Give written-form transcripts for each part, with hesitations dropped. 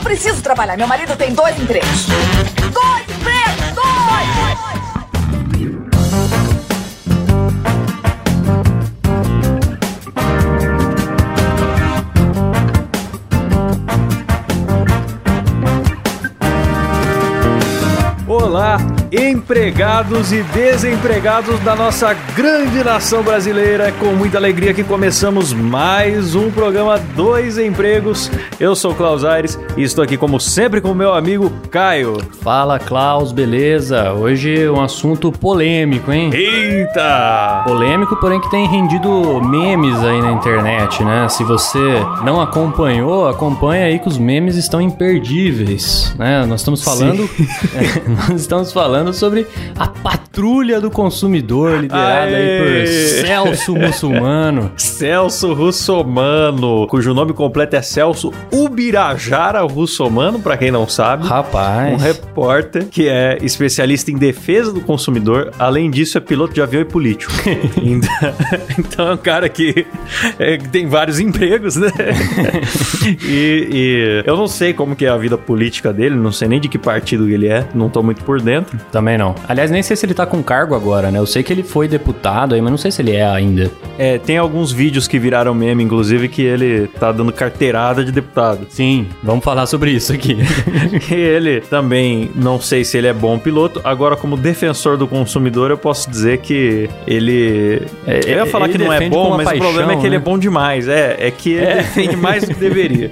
preciso trabalhar. Meu marido tem 2 empregos. 2 empregos! 2! Olá, empregados e desempregados da nossa grande nação brasileira. Com muita alegria que começamos mais um programa 2 Empregos. Eu sou o Klaus Aires e estou aqui como sempre com o meu amigo Caio. Fala, Klaus, beleza? Hoje um assunto polêmico, hein? Eita! Polêmico, porém que tem rendido memes aí na internet, né? Se você não acompanhou, acompanha aí que os memes estão imperdíveis, né? Nós estamos falando... Nós estamos falando sobre a patrulha do consumidor, liderada aí por Celso Russomano. Celso Russomano, cujo nome completo é Celso Ubirajara Russomano, pra quem não sabe. Rapaz. Um repórter que é especialista em defesa do consumidor. Além disso, é piloto de avião e político. Então é um cara que tem vários empregos, né? E eu não sei como que é a vida política dele, não sei nem de que partido ele é, não tô muito por dentro. Também não. Aliás, nem sei se ele tá com cargo agora, né? Eu sei que ele foi deputado aí, mas não sei se ele é ainda. É, tem alguns vídeos que viraram meme, inclusive, que ele tá dando carteirada de deputado. Sim, vamos falar sobre isso aqui. E ele também, não sei se ele é bom piloto. Agora, como defensor do consumidor, eu posso dizer que ele... eu ia falar que não é bom, mas paixão, o problema é que ele é bom demais. É que ele defende mais do que deveria.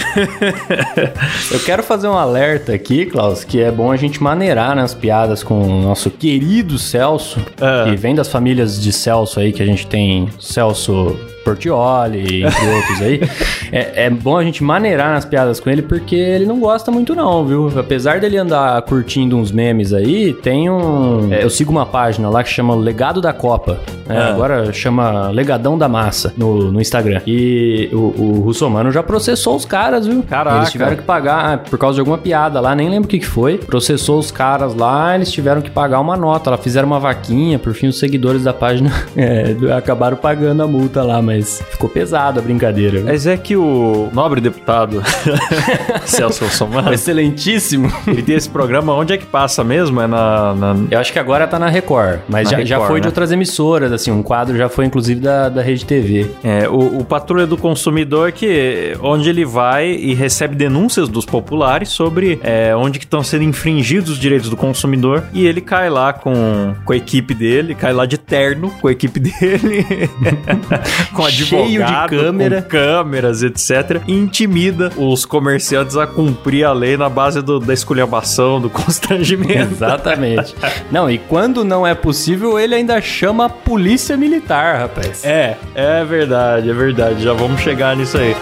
Eu quero fazer um alerta aqui, Klaus, que é bom a gente maneirar nas piadas com o nosso querido Celso, que vem das famílias de Celso aí, que a gente tem Celso Portioli, entre outros aí. É bom a gente maneirar nas piadas com ele, porque ele não gosta muito não, viu? Apesar dele andar curtindo uns memes aí, tem eu sigo uma página lá que chama Legado da Copa, né? Agora chama Legadão da Massa no Instagram. E o Russomano já processou os caras, viu? Caraca. Eles tiveram que pagar por causa de alguma piada lá, nem lembro o que foi. Processou os caras lá, eles tiveram que pagar uma nota. Lá fizeram uma vaquinha, por fim os seguidores da página acabaram pagando a multa lá, mas ficou pesado a brincadeira. Mas é que o nobre deputado Celso Russomano, excelentíssimo, ele tem esse programa, onde é que passa mesmo? É na... Eu acho que agora tá na Record, mas já foi, né? De outras emissoras, assim, um quadro já foi inclusive da Rede TV. O Patrulha do Consumidor, onde ele vai e recebe denúncias dos populares sobre onde que estão sendo infringidos os direitos do consumidor, e ele cai lá com a equipe dele, cai lá de terno com a equipe dele, com advogado, cheio de câmera, com câmeras, etc. E intimida os comerciantes a cumprir a lei na base da esculhambação, do constrangimento. Exatamente. Não, e quando não é possível, ele ainda chama a polícia militar, rapaz. É verdade, já vamos chegar nisso aí.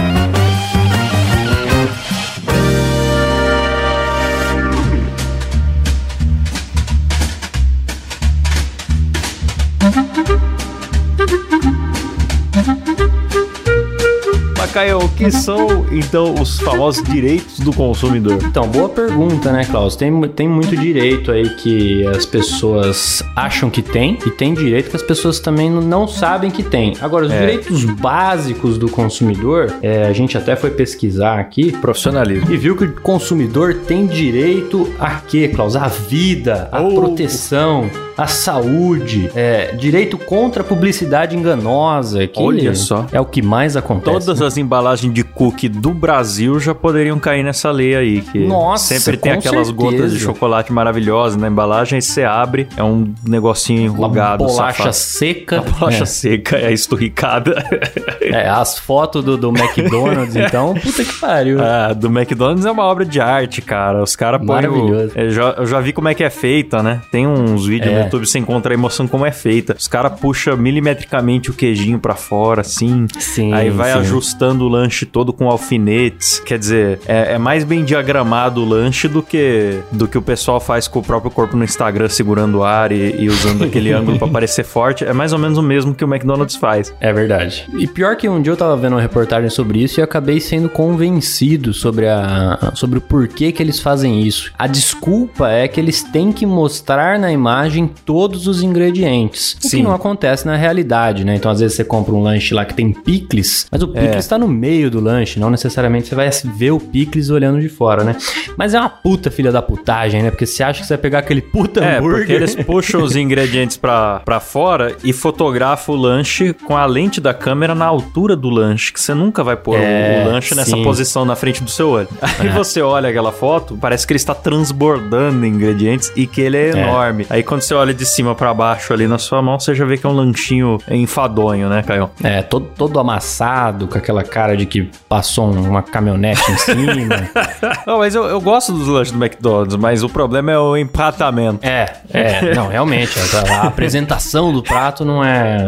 Caio, o que são, então, os famosos direitos do consumidor? Então, boa pergunta, né, Klaus? Tem muito direito aí que as pessoas acham que tem, e tem direito que as pessoas também não sabem que tem. Agora, os direitos básicos do consumidor, a gente até foi pesquisar aqui, profissionalismo, e viu que o consumidor tem direito a quê, Klaus? A vida, a proteção, a saúde, direito contra a publicidade enganosa, que olha só, é o que mais acontece. Todas as embalagens de cookie do Brasil já poderiam cair nessa lei aí, que sempre tem aquelas gotas de chocolate maravilhosas na embalagem, e você abre, é um negocinho enrugado, uma bolacha seca. Uma bolacha seca, esturricada. As fotos do McDonald's, então, puta que pariu. Do McDonald's é uma obra de arte, cara. Os caras põem maravilhoso. Eu já vi como é que é feita, né? Tem uns vídeos no YouTube, você encontra a emoção como é feita. Os caras puxam milimetricamente o queijinho pra fora, assim. Sim, aí vai ajustando o lanche todo com alfinetes. Quer dizer, é mais bem diagramado o lanche do que o pessoal faz com o próprio corpo no Instagram, segurando o ar e usando aquele ângulo pra parecer forte. É mais ou menos o mesmo que o McDonald's faz. É verdade. E pior que um dia eu tava vendo uma reportagem sobre isso e eu acabei sendo convencido sobre o porquê que eles fazem isso. A desculpa é que eles têm que mostrar na imagem todos os ingredientes. O que não acontece na realidade, né? Então, às vezes, você compra um lanche lá que tem picles, mas o picles tá no meio do lanche, não necessariamente você vai ver o picles olhando de fora, né? Mas é uma puta filha da putagem, né? Porque você acha que você vai pegar aquele puta hambúrguer... porque eles puxam os ingredientes pra fora e fotografam o lanche com a lente da câmera na altura do lanche, que você nunca vai pôr o lanche nessa posição na frente do seu olho. Aí você olha aquela foto, parece que ele está transbordando ingredientes e que ele é enorme. Aí quando você olha de cima pra baixo ali na sua mão, você já vê que é um lanchinho enfadonho, né, Caio? Todo amassado, com aquela cara de que passou uma caminhonete em cima. Não, mas eu gosto dos lanches do McDonald's, mas o problema é o empatamento. Não, realmente, a apresentação do prato não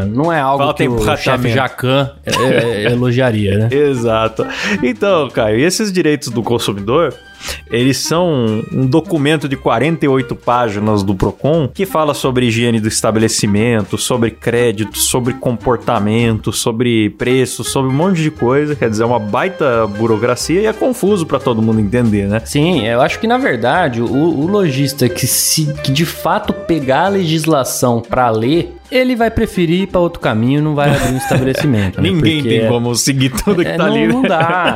é algo Falta que o chefe Jacan elogiaria, né? Exato. Então, Caio, e esses direitos do consumidor, eles são um documento de 48 páginas do Procon que fala sobre higiene do estabelecimento, sobre crédito, sobre comportamento, sobre preço, sobre um monte de coisa. Quer dizer, é uma baita burocracia e é confuso pra todo mundo entender, né? Sim, eu acho que na verdade o lojista que de fato pegar a legislação pra ler, ele vai preferir ir pra outro caminho, não vai abrir um estabelecimento. Né? Ninguém tem como seguir tudo que tá ali. Não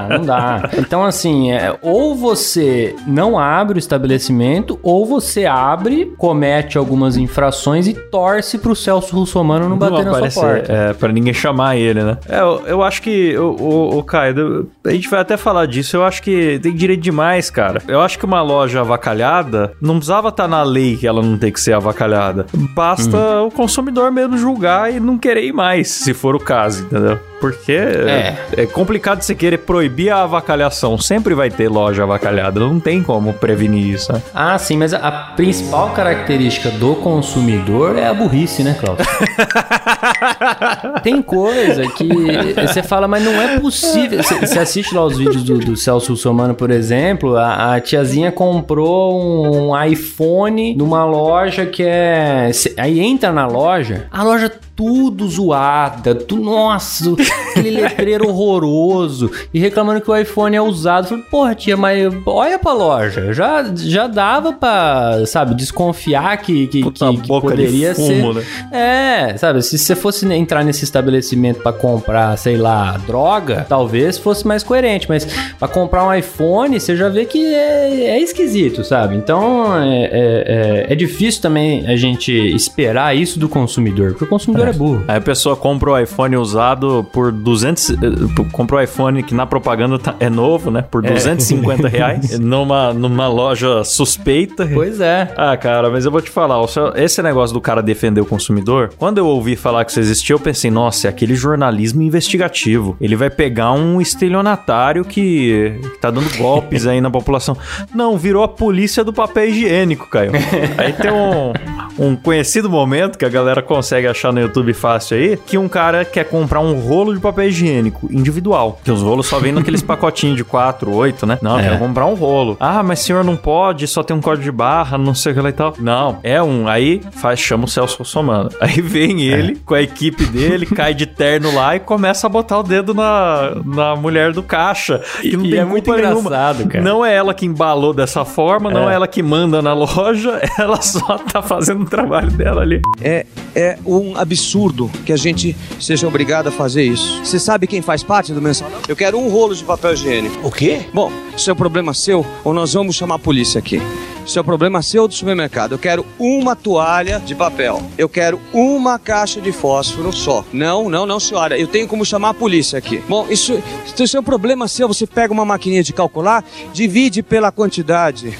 dá. Então, assim, ou você não abre o estabelecimento, ou você abre, comete algumas infrações e torce pro Celso Russomano não bater na sua porta. Pra ninguém chamar ele, né? Eu acho que, o Caio, a gente vai até falar disso, eu acho que tem direito demais, cara. Eu acho que uma loja avacalhada não precisava estar na lei que ela não tem que ser avacalhada. Basta o consumidor mesmo julgar e não querer ir mais, se for o caso, entendeu? Porque é complicado você querer proibir a avacalhação. Sempre vai ter loja avacalhada, não tem como prevenir isso, né? Ah, sim, mas a principal característica do consumidor é a burrice, né, Cláudio? Tem coisa que você fala, mas não é possível. Você assiste lá os vídeos do Celso Russomano, por exemplo, a tiazinha comprou um iPhone numa loja que aí entra na loja, a loja tudo zoada, nossa, aquele letreiro horroroso, e reclamando que o iPhone é usado. Falei, porra, tia, mas olha pra loja, já dava pra, sabe, desconfiar que poderia fumo, ser... Né? Sabe, se você fosse entrar nesse estabelecimento pra comprar, sei lá, droga, talvez fosse mais coerente, mas pra comprar um iPhone, você já vê que é esquisito, sabe? Então, é difícil também a gente esperar isso do consumidor, porque o consumidor é burro. Aí a pessoa compra o iPhone usado por 200... Compra o iPhone que na propaganda é novo, né? Por R$250 numa loja suspeita. Pois é. Ah, cara, mas eu vou te falar, esse negócio do cara defender o consumidor, quando eu ouvi falar que isso existia, eu pensei, nossa, é aquele jornalismo investigativo. Ele vai pegar um estelionatário que tá dando golpes aí na população. Não, virou a polícia do papel higiênico, Caio. Aí tem um conhecido momento que a galera consegue achar no YouTube fácil aí, que um cara quer comprar um rolo de papel higiênico individual, que os rolos só vêm naqueles pacotinhos de 4, 8, né? Não, quero comprar um rolo. Ah, mas senhor não pode, só tem um código de barra, não sei o que lá e tal. Não, aí chama o Celso Russomano. Aí vem ele com a equipe dele, cai de terno lá e começa a botar o dedo na mulher do caixa. E não tem é muito engraçado, nenhuma. Cara. Não é ela que embalou dessa forma, não é ela que manda na loja, ela só tá fazendo o trabalho dela ali. É um absurdo que a gente seja obrigado a fazer isso. Você sabe quem faz parte do mensalão? Eu quero um rolo de papel higiênico. O quê? Bom, isso é um problema seu ou nós vamos chamar a polícia aqui. Isso é um problema seu do supermercado. Eu quero uma toalha de papel. Eu quero uma caixa de fósforo só. Não, senhora. Eu tenho como chamar a polícia aqui. Bom, isso é um problema seu. Você pega uma maquininha de calcular, divide pela quantidade.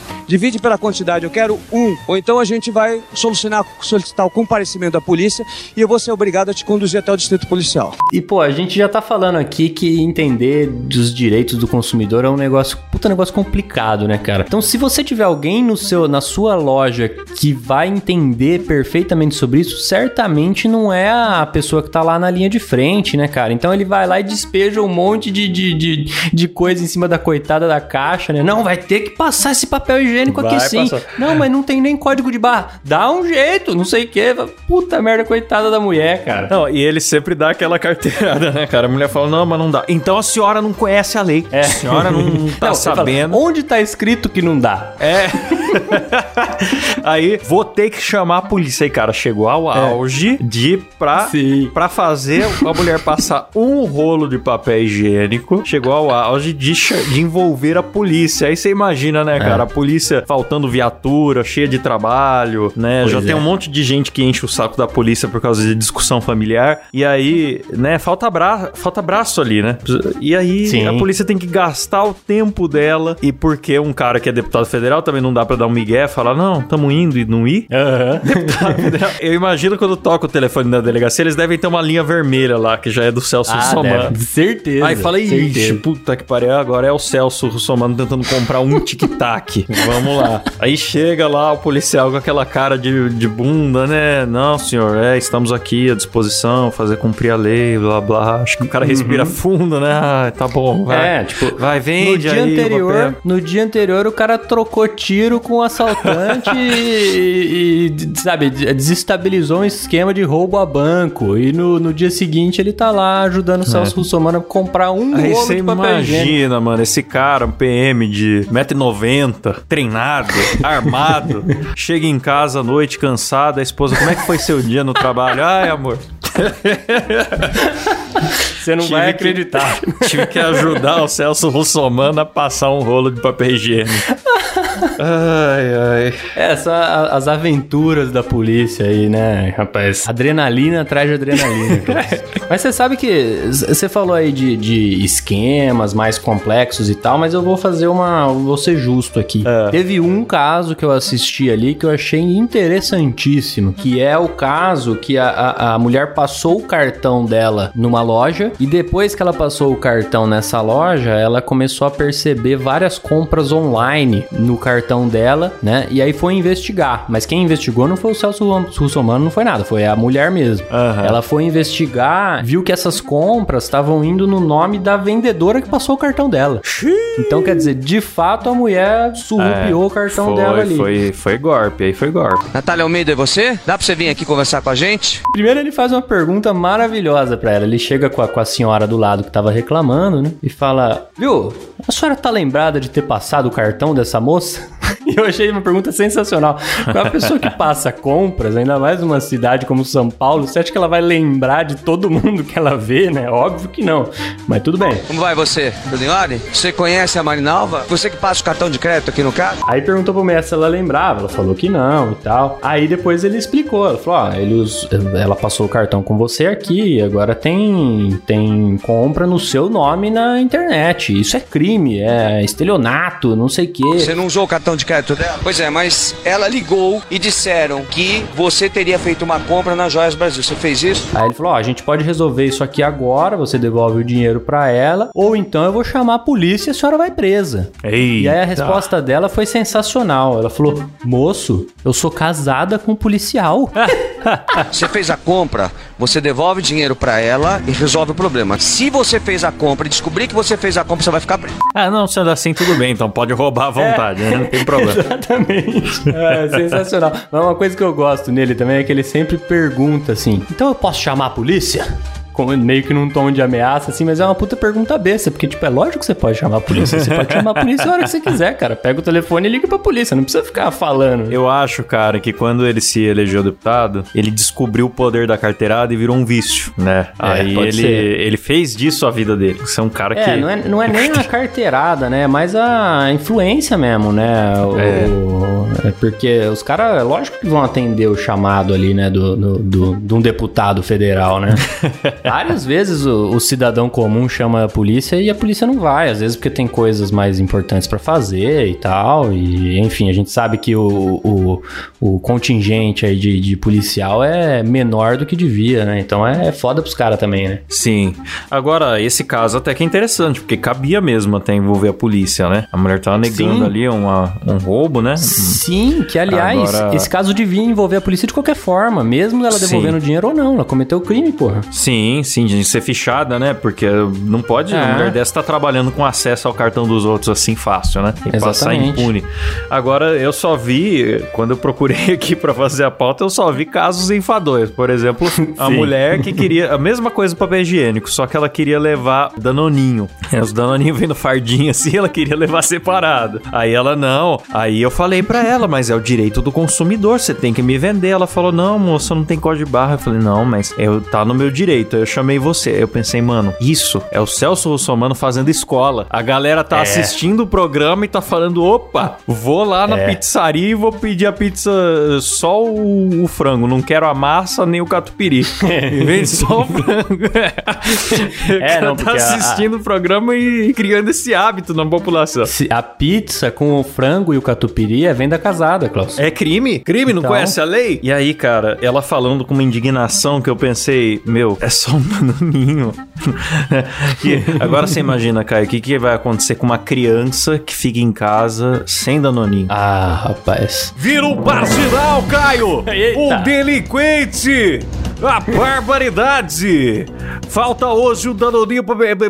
Eu quero um. Ou então a gente vai solicitar o comparecimento da polícia e eu vou ser obrigado a te conduzir até o distrito policial. E, pô, a gente já tá falando aqui que entender dos direitos do consumidor é um negócio complicado, né, cara? Então, se você tiver alguém na sua loja que vai entender perfeitamente sobre isso, certamente não é a pessoa que tá lá na linha de frente, né, cara? Então, ele vai lá e despeja um monte de coisa em cima da coitada da caixa, né? Não, vai ter que passar esse papel higiênico higiênico aqui sim. Não, mas não tem nem código de barra. Dá um jeito, não sei o quê. Puta merda, coitada da mulher, cara. Não, e ele sempre dá aquela carteirada, né, cara? A mulher fala, não, mas não dá. Então a senhora não conhece a lei. A senhora não tá sabendo. Falo, onde tá escrito que não dá? Aí, vou ter que chamar a polícia. Aí, cara, chegou ao auge pra fazer a mulher passar um rolo de papel higiênico. Chegou ao auge de envolver a polícia. Aí você imagina, né, cara? A polícia faltando viatura, cheia de trabalho, né? Já tem um monte de gente que enche o saco da polícia por causa de discussão familiar. E aí, né, falta braço ali, né? E aí, a polícia tem que gastar o tempo dela. E porque um cara que é deputado federal também não dá pra dar um migué, falar, não, tamo indo e não ir. Deputado federal. Eu imagino quando toca o telefone da delegacia, eles devem ter uma linha vermelha lá, que já é do Celso Russomano. Certeza. Aí fala, ixi, puta que pariu, agora é o Celso Russomano tentando comprar um tic-tac. Vamos lá. Aí chega lá o policial com aquela cara de bunda, né? Não, senhor, estamos aqui à disposição, fazer cumprir a lei, blá, blá. Acho que o cara respira fundo, né? Ah, tá bom, vai. Vai, vende no dia anterior, o cara trocou tiro com o assaltante e sabe, desestabilizou um esquema de roubo a banco. E no dia seguinte, ele tá lá ajudando o Celso Russomano a comprar um rolo de papel higiênico. Imagina, mano, esse cara, um PM de 1,90 m, treinado, armado, chega em casa à noite, cansado, a esposa, como é que foi seu dia no trabalho? Ai, amor. Você não vai acreditar. Tive que ajudar o Celso Russomano a passar um rolo de papel higiênico. Ai. São as aventuras da polícia aí, né, rapaz? Adrenalina atrás de adrenalina, cara. Mas você sabe que você falou aí de esquemas mais complexos e tal, mas eu vou vou ser justo aqui. Teve um caso que eu assisti ali que eu achei interessantíssimo, que é o caso que a mulher passou o cartão dela numa loja e depois que ela passou o cartão nessa loja, ela começou a perceber várias compras online no cartão dela, né? E aí foi investigar. Mas quem investigou não foi o Celso Russomano, não foi nada. Foi a mulher mesmo. Ela foi investigar, viu que essas compras estavam indo no nome da vendedora que passou o cartão dela. Então, quer dizer, de fato, a mulher surrupiou o cartão dela ali. Foi golpe, aí foi golpe. Natália Almeida, é você? Dá pra você vir aqui conversar com a gente? Primeiro ele faz uma pergunta maravilhosa pra ela. Ele chega com a senhora do lado que tava reclamando, né? E fala, viu, a senhora tá lembrada de ter passado o cartão dessa moça? E eu achei uma pergunta sensacional. Qual a pessoa que passa compras, ainda mais numa cidade como São Paulo, você acha que ela vai lembrar de todo mundo que ela vê, né? Óbvio que não. Mas tudo bem. Como vai você? Tudo em ordem? Você conhece a Marinalva? Você que passa o cartão de crédito aqui no carro? Aí perguntou pro mestre se ela lembrava. Ela falou que não e tal. Aí depois ele explicou. Ela falou, ela passou o cartão com você aqui, agora tem compra no seu nome na internet. Isso é crime, é estelionato, não sei o quê. Você não usou o cartão de crédito dela? Pois é, mas ela ligou e disseram que você teria feito uma compra na Joias Brasil. Você fez isso? Aí ele falou, a gente pode resolver isso aqui agora, você devolve o dinheiro pra ela, ou então eu vou chamar a polícia e a senhora vai presa. Eita. E aí a resposta dela foi sensacional. Ela falou, moço, eu sou casada com um policial. Você fez a compra, você devolve o dinheiro pra ela e resolve o problema. Se você fez a compra e descobrir que você fez a compra, você vai ficar preso. Não, sendo assim, tudo bem, então pode roubar à vontade, né? Não tem problema. Exatamente. Sensacional. Mas uma coisa que eu gosto nele também é que ele sempre pergunta assim, então eu posso chamar a polícia? Meio que num tom de ameaça, assim, mas é uma puta pergunta besta, porque, tipo, é lógico que você pode chamar a polícia. Você pode chamar a polícia a hora que você quiser, cara. Pega o telefone e liga pra polícia, não precisa ficar falando. Eu acho, cara, que quando ele se elegeu deputado, ele descobriu o poder da carteirada e virou um vício, né? Aí ele fez disso a vida dele. Você é um cara que... Não é nem a carteirada, né? É mais a influência mesmo, né? Porque os caras, lógico que vão atender o chamado ali, né? De um deputado federal, né? Várias vezes o cidadão comum chama a polícia e a polícia não vai, às vezes porque tem coisas mais importantes pra fazer e tal, e enfim, a gente sabe que o contingente aí de policial é menor do que devia, né? Então é foda pros caras também, né? Sim. Agora, esse caso até que é interessante, porque cabia mesmo até envolver a polícia, né? A mulher tava negando ali um roubo, né? Sim, que aliás, esse caso devia envolver a polícia de qualquer forma, mesmo ela devolvendo o dinheiro ou não, ela cometeu o crime, porra. Sim, Sim, de ser fichada, né? Porque não pode, a mulher dessa tá trabalhando com acesso ao cartão dos outros assim fácil, né? Tem que passar impune. Agora, eu só vi, quando eu procurei aqui pra fazer a pauta, eu só vi casos enfadonhos. Por exemplo, a mulher que queria a mesma coisa do papel higiênico, só que ela queria levar Danoninho. Os Danoninhos vêm no fardinho assim, ela queria levar separado. Aí ela não. Aí eu falei pra ela, mas é o direito do consumidor, você tem que me vender. Ela falou, não, moça, não tem código de barra. Eu falei, não, mas tá no meu direito. Eu chamei você. Eu pensei, mano, isso é o Celso Russomano fazendo escola. A galera tá assistindo o programa e tá falando, opa, vou lá na pizzaria e vou pedir a pizza só o frango. Não quero a massa nem o catupiry. Vende só o frango. Não, tá assistindo o programa e criando esse hábito na população. A pizza com o frango e o catupiry é venda casada, Klaus. É crime? Crime? Não conhece a lei? E aí, cara, ela falando com uma indignação que eu pensei, meu, é só um danoninho. E agora você imagina, Caio, o que vai acontecer com uma criança que fica em casa sem danoninho? Ah, rapaz. Vira um marginal, Caio! Eita. Um delinquente! A barbaridade! Falta hoje um danoninho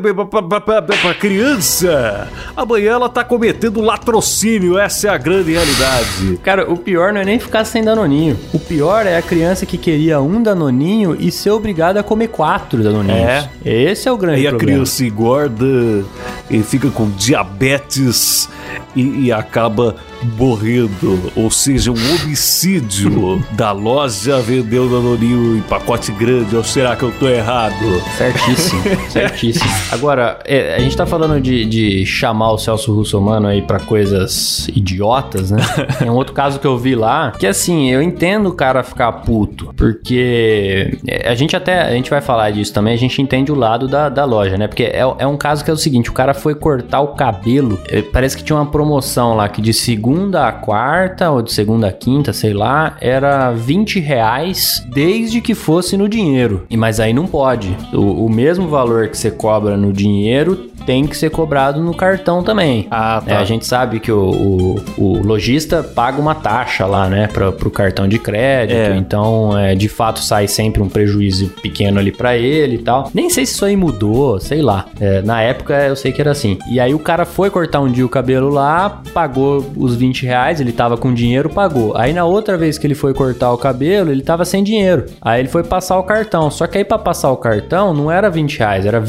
pra criança. Amanhã ela tá cometendo latrocínio, essa é a grande realidade. Cara, o pior não é nem ficar sem danoninho. O pior é a criança que queria um danoninho e ser obrigada a comer 4 danoninhos. Esse é o grande problema. Aí a criança engorda e fica com diabetes e acaba morrendo. Ou seja, um homicídio da loja vendeu danoninho em pacote grande. Ou será que eu tô errado? Certíssimo. Agora, a gente tá falando de chamar o Celso Russomano aí pra coisas idiotas, né? Tem um outro caso que eu vi lá, que assim, eu entendo o cara ficar puto, porque a gente vai falar disso também, a gente entende o lado da loja, né? Porque é um caso que é o seguinte, o cara foi cortar o cabelo, parece que tinha uma promoção lá, que de segunda a quarta, ou de segunda a quinta, sei lá, era R$20, desde que fosse no dinheiro. Mas aí não pode. O mesmo valor que você cobra no dinheiro tem que ser cobrado no cartão também. Ah, tá. A gente sabe que o lojista paga uma taxa lá, né, pro cartão de crédito, então de fato sai sempre um prejuízo pequeno ali pra ele e tal. Nem sei se isso aí mudou, sei lá. Na época eu sei que era assim. E aí o cara foi cortar um dia o cabelo lá, pagou os R$20, ele tava com dinheiro, pagou. Aí na outra vez que ele foi cortar o cabelo, ele tava sem dinheiro. Aí ele foi passar o cartão. Só que aí pra passar o cartão não era R$20, era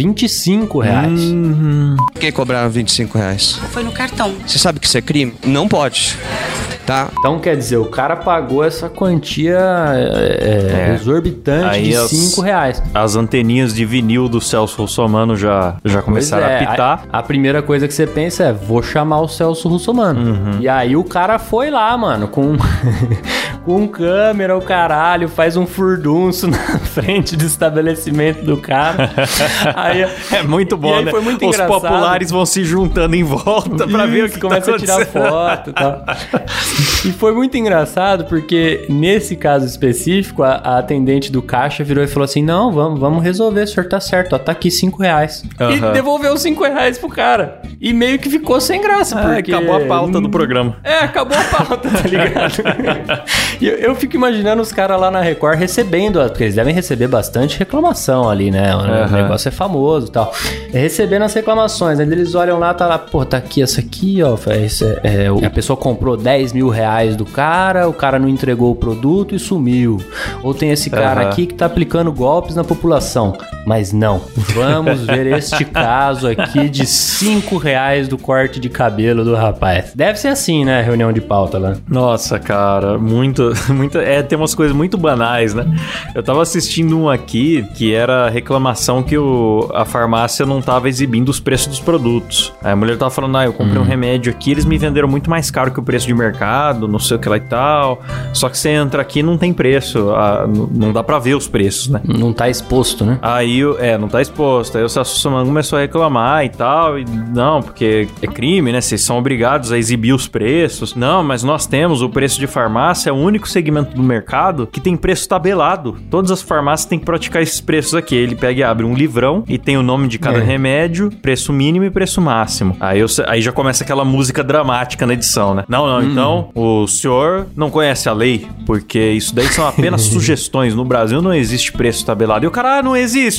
R$25. Por que cobraram R$25? Foi no cartão. Você sabe que isso é crime? Não pode. Tá? Então, quer dizer, o cara pagou essa quantia exorbitante aí de R$5. As anteninhas de vinil do Celso Russomano já começaram a pitar. A primeira coisa que você pensa é, vou chamar o Celso Russomano. E aí o cara foi lá, mano, com câmera, o caralho, faz um furdunço na frente do estabelecimento do cara. Aí, é muito bom, né? Foi muito Os engraçado. populares vão se juntando em volta pra ver o que começa tá a tirar foto e tal. E foi muito engraçado porque nesse caso específico a atendente do caixa virou e falou assim, não, vamos resolver, o senhor tá certo, ó, tá aqui R$5. E devolveu os R$5 pro cara. E meio que ficou sem graça, porque... acabou a pauta do programa. Acabou a pauta, tá ligado? E eu fico imaginando os caras lá na Record recebendo, porque eles devem receber bastante reclamação ali, né? O negócio é famoso e tal. Recebendo as reclamações, aí eles olham lá, tá lá, pô, tá aqui, essa aqui, ó, a pessoa comprou R$10 mil do cara, o cara não entregou o produto e sumiu. Ou tem esse cara aqui que tá aplicando golpes na população. Mas não, vamos ver este caso aqui de R$5 do corte de cabelo do rapaz. Deve ser assim, né? Reunião de pauta lá. Nossa, cara, muito. Tem umas coisas muito banais, né? Eu tava assistindo um aqui que era reclamação que a farmácia não tava exibindo os preços dos produtos. Aí a mulher tava falando, eu comprei um remédio aqui, eles me venderam muito mais caro que o preço de mercado, não sei o que lá e tal. Só que você entra aqui e não tem preço. Não dá pra ver os preços, né? Não tá exposto, né? Aí, não tá exposto. Aí o Celso Russomano começou a reclamar e tal. E não, porque é crime, né? Vocês são obrigados a exibir os preços. Não, mas nós temos o preço de farmácia, é o único segmento do mercado que tem preço tabelado. Todas as farmácias têm que praticar esses preços aqui. Ele pega e abre um livrão e tem o nome de cada remédio, preço mínimo e preço máximo. Aí já começa aquela música dramática na edição, né? Não, então o senhor não conhece a lei, porque isso daí são apenas sugestões. No Brasil não existe preço tabelado. E o cara, não existe.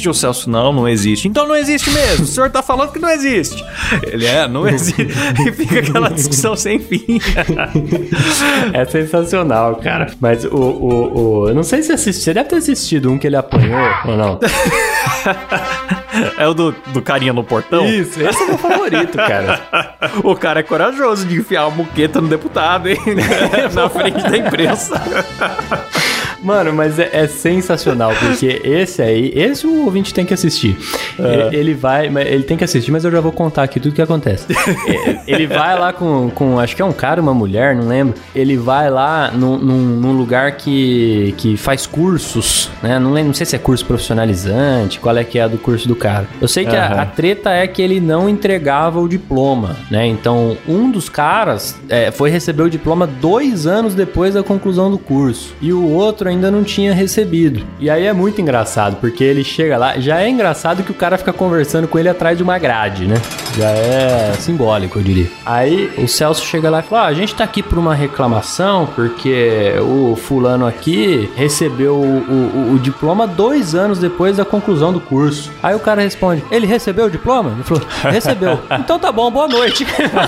existe? O Celso, não existe. Então não existe mesmo. O senhor tá falando que não existe. Ele, não existe. E fica aquela discussão sem fim. É sensacional, cara. Mas eu não sei se assistiu. Você deve ter assistido um que ele apanhou ou não. É o do carinha no portão? Isso, esse é meu favorito, cara. O cara é corajoso de enfiar uma muqueta no deputado, hein? Na frente da imprensa. Mano, mas é sensacional, porque esse o ouvinte tem que assistir. Ele tem que assistir, mas eu já vou contar aqui tudo que acontece. Ele vai lá com acho que é um cara, uma mulher, não lembro. Ele vai lá num lugar que faz cursos, né? Não sei se é curso profissionalizante, qual é que é a do curso do cara. Eu sei que a treta é que ele não entregava o diploma, né? Então, um dos caras foi receber o diploma 2 anos depois da conclusão do curso. E o outro ainda não tinha recebido. E aí é muito engraçado, porque ele chega lá, já é engraçado que o cara fica conversando com ele atrás de uma grade, né? Já é simbólico, eu diria. Aí o Celso chega lá e fala, a gente tá aqui por uma reclamação, porque o fulano aqui recebeu o diploma 2 anos depois da conclusão do curso. Aí o cara responde, ele recebeu o diploma? Ele falou, recebeu. Então tá bom, boa noite.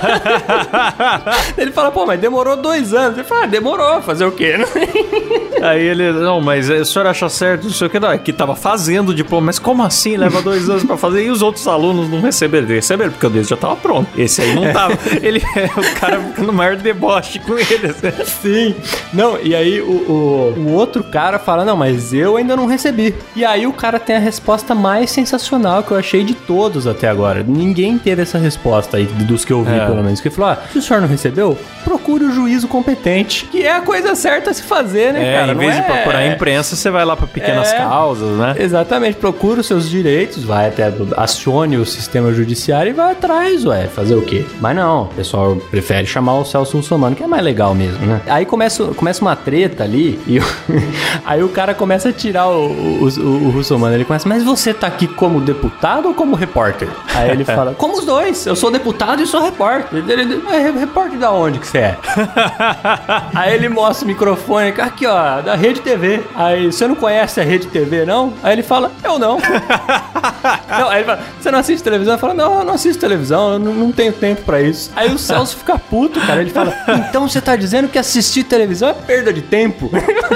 Ele fala, pô, mas demorou 2 anos. Ele fala, demorou, fazer o quê? Aí ele, não, mas o senhor acha certo, não sei o que, não, é que tava fazendo o diploma, mas como assim? Leva 2 anos pra fazer e os outros alunos não receberam? Receberam, porque o deles já tava pronto. Esse aí não tava. O cara fica no maior deboche com ele. Sim. Não, e aí o outro cara fala, não, mas eu ainda não recebi. E aí o cara tem a resposta mais sensacional que eu achei de todos até agora. Ninguém teve essa resposta aí, dos que eu vi, pelo menos. Que ele falou, se o senhor não recebeu, procure o juízo competente. Que é a coisa certa a se fazer, né, cara? Em vez de procurar a imprensa, você vai lá pra pequenas causas, né? Exatamente, procura os seus direitos, vai até, acione o sistema judiciário e vai atrás, fazer o quê? Mas não, o pessoal prefere chamar o Celso Russomano, que é mais legal mesmo, né? Aí começa uma treta ali, e aí o cara começa a tirar o Russomano, ele começa, mas você tá aqui como deputado ou como repórter? Aí ele fala, como os dois, eu sou deputado e sou repórter. Ele, repórter da onde que você é? Aí ele mostra o microfone, aqui ó, da Rede TV. Aí, você não conhece a Rede TV, não? Aí ele fala, eu não. Não, aí ele fala, você não assiste televisão? Ele fala, não, eu não assisto televisão, eu não tenho tempo pra isso. Aí o Celso fica puto, cara. Ele fala, então você tá dizendo que assistir televisão é perda de tempo?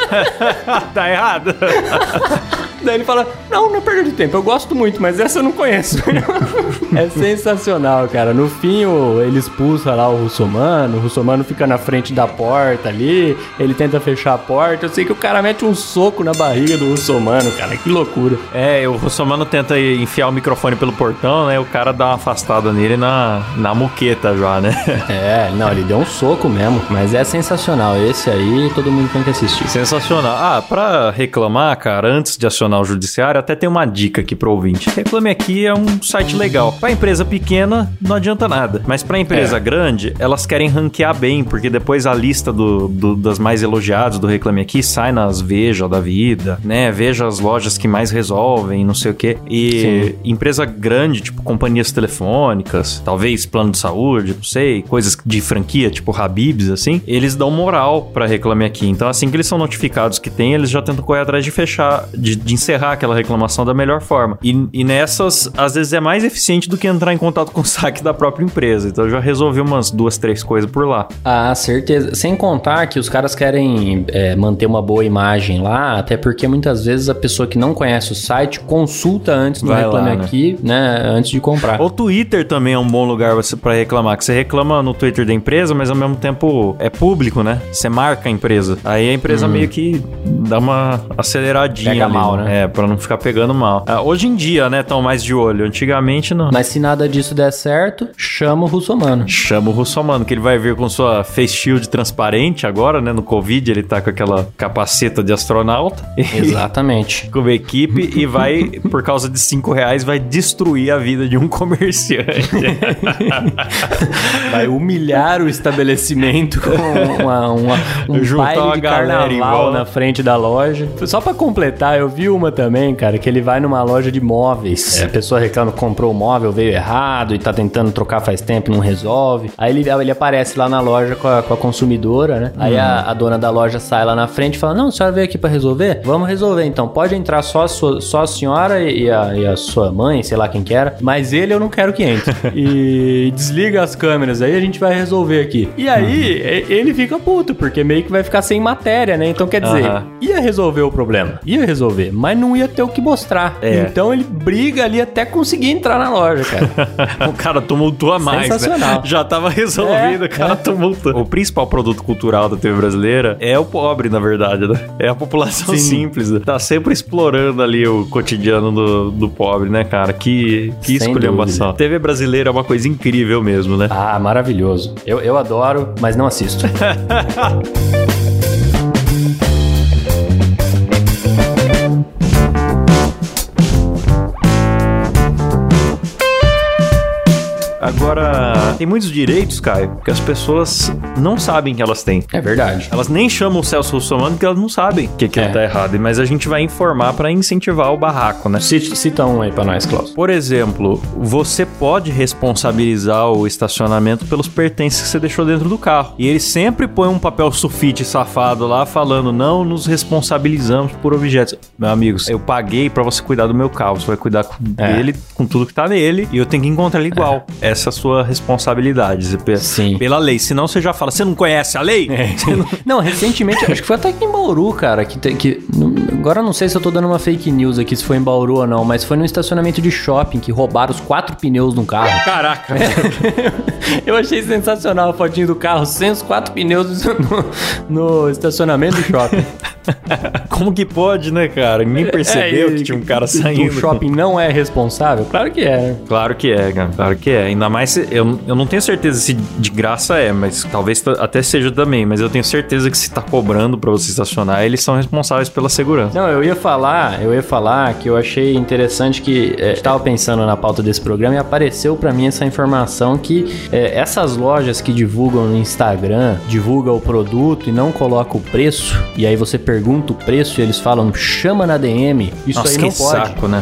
Tá errado. Daí ele fala, não é perda de tempo, eu gosto muito, mas essa eu não conheço. É sensacional, cara. No fim, ele expulsa lá o Russomano fica na frente da porta ali, ele tenta fechar a porta, eu sei que o cara mete um soco na barriga do Russomano, cara, que loucura. O Russomano tenta enfiar o microfone pelo portão, né, o cara dá uma afastada nele na muqueta já, né? Não, ele deu um soco mesmo, mas é sensacional, esse aí todo mundo tem que assistir. Sensacional. Pra reclamar, cara, antes de acionar o judiciário, até tem uma dica aqui pro ouvinte. Reclame Aqui é um site legal. Pra empresa pequena, não adianta nada. Mas pra empresa grande, elas querem ranquear bem, porque depois a lista das mais elogiadas do Reclame Aqui sai nas Veja da vida, né? Veja as lojas que mais resolvem, não sei o quê. E empresa grande, tipo companhias telefônicas, talvez plano de saúde, não sei, coisas de franquia, tipo Habib's, assim, eles dão moral pra Reclame Aqui. Então, assim que eles são notificados que tem, eles já tentam correr atrás de fechar, de encerrar aquela reclamação da melhor forma. E nessas, às vezes é mais eficiente do que entrar em contato com o saque da própria empresa. Então eu já resolvi umas 2, 3 coisas por lá. Ah, certeza. Sem contar que os caras querem manter uma boa imagem lá, até porque muitas vezes a pessoa que não conhece o site consulta antes no Reclame Aqui, né? Antes de comprar. O Twitter também é um bom lugar pra reclamar, que você reclama no Twitter da empresa, mas ao mesmo tempo é público, né? Você marca a empresa. Aí a empresa meio que dá uma aceleradinha. Pega ali, mal, né? Pra não ficar pegando mal. Hoje em dia, né, tão mais de olho. Antigamente, não. Mas se nada disso der certo, chama o Russomano. Chama o Russomano, que ele vai vir com sua face shield transparente agora, né? No Covid, ele tá com aquela capaceta de astronauta. Exatamente. Com a equipe e vai, por causa de R$5, vai destruir a vida de um comerciante. Vai humilhar o estabelecimento com um baile de carnaval na frente da loja. Só pra completar, eu vi uma também, cara, que ele vai numa loja de móveis. A pessoa reclama que comprou o móvel, veio errado e tá tentando trocar faz tempo e não resolve. Aí ele aparece lá na loja com a consumidora, né? Aí a dona da loja sai lá na frente e fala, não, a senhora veio aqui pra resolver? Vamos resolver então. Pode entrar só a senhora e a sua mãe, sei lá quem que era, mas ele eu não quero que entre. E desliga as câmeras aí, a gente vai resolver aqui. E aí, ele fica puto, porque meio que vai ficar sem matéria, né? Então, quer dizer, ia resolver o problema. Ia resolver, mas não ia ter o que mostrar. Então, ele briga ali até conseguir entrar na loja, cara. O cara tumultua mais, sensacional. Né? Já tava resolvido, o cara tumultua. O principal produto cultural da TV brasileira é o pobre, na verdade, né? É a população simples. Né? Tá sempre explorando ali o cotidiano do pobre, né, cara? Que esculhambação. TV brasileira é uma coisa incrível mesmo, né? Ah, maravilhoso. Eu adoro, mas não assisto. Agora, tem muitos direitos, Caio, que as pessoas não sabem que elas têm. É verdade. Elas nem chamam o Celso Russomano porque elas não sabem que aquilo tá errado. Mas a gente vai informar pra incentivar o barraco, né? Cita um aí pra nós, Klaus. Por exemplo, você pode responsabilizar o estacionamento pelos pertences que você deixou dentro do carro. E ele sempre põe um papel sulfite safado lá falando, não nos responsabilizamos por objetos. Meu amigo, eu paguei pra você cuidar do meu carro. Você vai cuidar dele, com tudo que tá nele, e eu tenho que encontrar ele igual. Essa é a sua responsabilidade. Sim. Pela lei. Senão você já fala, você não conhece a lei? Não, recentemente, acho que foi até aqui em Bauru, cara, agora eu não sei se eu tô dando uma fake news aqui, se foi em Bauru ou não, mas foi num estacionamento de shopping que roubaram os 4 pneus de um carro. Caraca! Eu achei sensacional a fotinho do carro, sem os 4 pneus no estacionamento do shopping. Como que pode, né, cara? Ninguém percebeu que tinha um cara saindo. O shopping não é responsável? Claro que é. Claro que é, cara. Claro que é. Ainda mais, eu não tenho certeza se de graça mas talvez até seja também, mas eu tenho certeza que se tá cobrando pra você estacionar, eles são responsáveis pela segurança. Não, eu ia falar que eu achei interessante que estava pensando na pauta desse programa e apareceu pra mim essa informação que essas lojas que divulgam no Instagram, divulgam o produto e não colocam o preço, e aí você pergunta o preço e eles falam, chama na DM, isso. Nossa, aí não pode. Saco, né?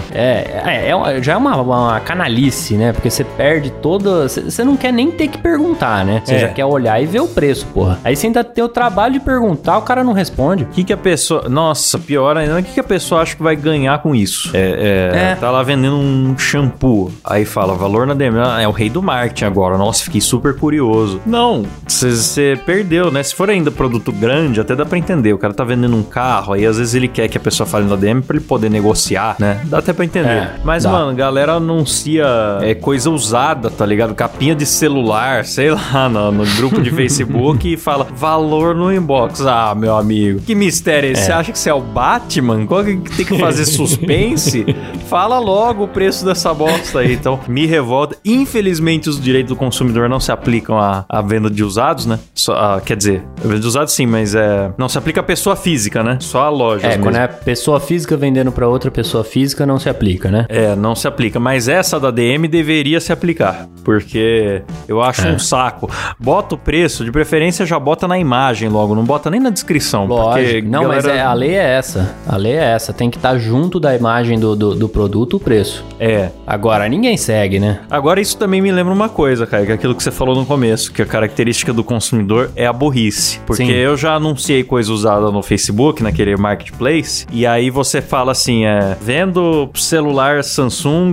Já é uma canalice, né? Porque você perde toda... Você não quer nem ter que perguntar, né? Você já quer olhar e ver o preço, porra. Aí você ainda tem o trabalho de perguntar, o cara não responde. O que a pessoa... Nossa, pior ainda, o que a pessoa acha que vai ganhar com isso? Tá lá vendendo um shampoo, aí fala, valor na DM, é o rei do marketing agora. Nossa, fiquei super curioso. Não, você perdeu, né? Se for ainda produto grande, até dá pra entender. O cara tá vendendo um carro, aí às vezes ele quer que a pessoa fale na DM pra ele poder negociar, né? Dá até pra entender. Mas, mano, galera anuncia coisa usada, tá ligado? Capinha de celular, sei lá, no grupo de Facebook e fala valor no inbox. Ah, meu amigo, que mistério é esse? Você acha que você é o Batman? Qual que tem que fazer suspense? Fala logo o preço dessa bosta aí. Então, me revolta. Infelizmente, os direitos do consumidor não se aplicam à venda de usados, né? Quer dizer, a venda de usados sim, mas não se aplica a pessoa física, né? Só a loja. Quando é pessoa física vendendo pra outra pessoa física, não se aplica, né? Não se aplica. Mas essa da DM deveria se aplicar, porque eu acho um saco. Bota o preço, de preferência já bota na imagem logo, não bota nem na descrição. Lógico. Porque não, galera... mas a lei é essa. A lei é essa. Tem que estar junto da imagem do produto o preço. Agora, ninguém segue, né? Agora, isso também me lembra uma coisa, cara, que é aquilo que você falou no começo, que a característica do consumidor é a burrice. Porque eu já anunciei coisa usada no Facebook, naquele marketplace, e aí você fala assim, vendo celular Samsung,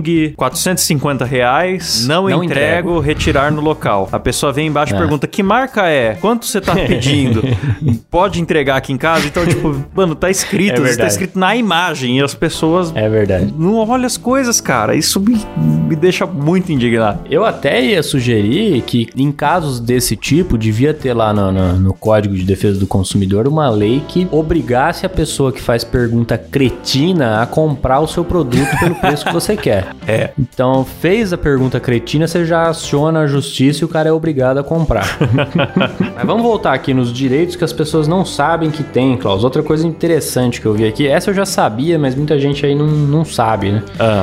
R$450, não entrego, retirar no local. A pessoa vem embaixo e pergunta, que marca é? Quanto você tá pedindo? Pode entregar aqui em casa? Então, tipo, mano, tá escrito, tá escrito na imagem, e as pessoas não olham as coisas, cara. Isso me deixa muito indignado. Eu até ia sugerir que, em casos desse tipo, devia ter lá no Código de Defesa do Consumidor uma lei que obrigasse a pessoa que faz pergunta cretina a comprar o seu produto pelo preço que você quer. Então, fez a pergunta cretina, você já aciona a justiça e o cara é obrigado a comprar. Mas vamos voltar aqui nos direitos que as pessoas não sabem que tem, Klaus. Outra coisa interessante que eu vi aqui, essa eu já sabia, mas muita gente aí não sabe, né?